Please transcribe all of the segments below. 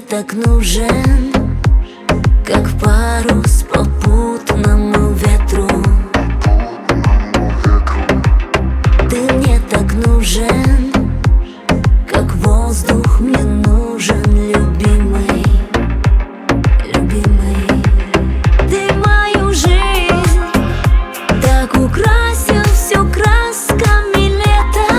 так нужен, как парус попутному ветру. Ты мне так нужен, как воздух мне нужен, любимый, любимый. Ты мою жизнь так украсил все красками лета.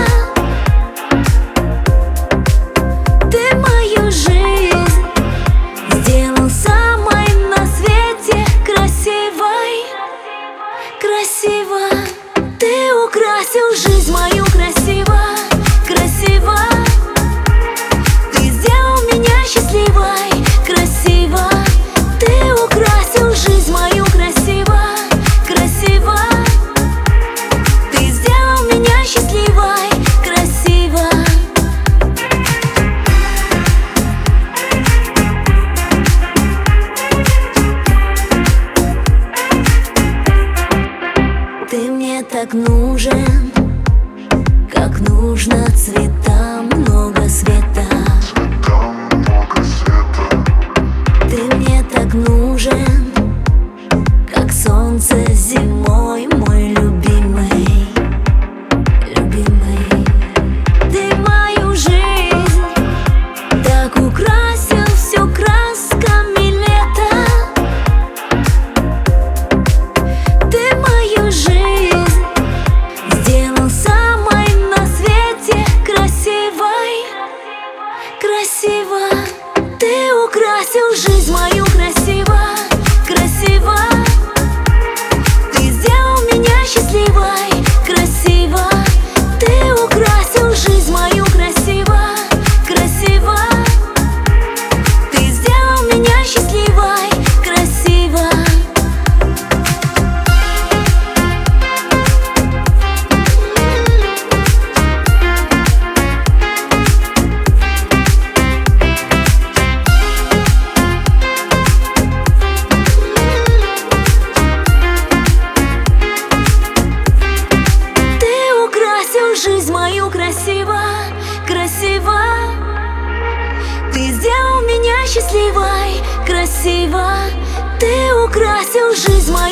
Ты мою жизнь сделал самой на свете красивой, красиво. Ты украсил жизнь мою красиво, красиво. Ты сделал меня счастливой, красиво. Ты украсил жизнь мою красиво, красиво. Ты сделал меня счастливой, красиво. Ты мне так нужен, как нужно цветам много света. Ты мне так нужен, как солнце зимой, мой любимый, любимый. Ты мою жизнь так украсил все красками лета. Ты мою жизнь сделал самой на свете красивой, красиво. Ты украсил жизнь мою красиво, красиво. Ты сделал меня счастливой, красиво. Ты украсил жизнь мою красиво, красиво. Ты сделал меня счастливой, красиво. Жизнь мою красиво, красиво. Ты сделал меня счастливой, красиво. Ты украсил жизнь мою.